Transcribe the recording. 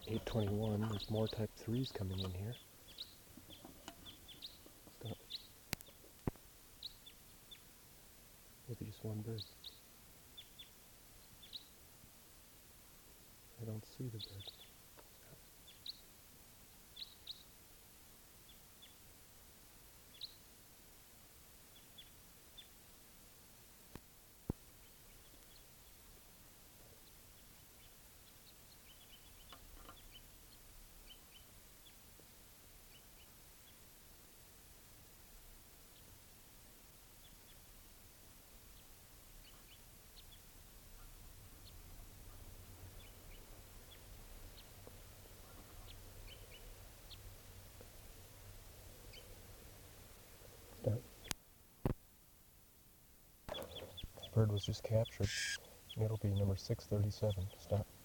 8:21. There's more type 3s coming in here. Stop. Maybe just one bird. I don't see the bird. Stop. Bird was just captured. It'll be number 637. Stop.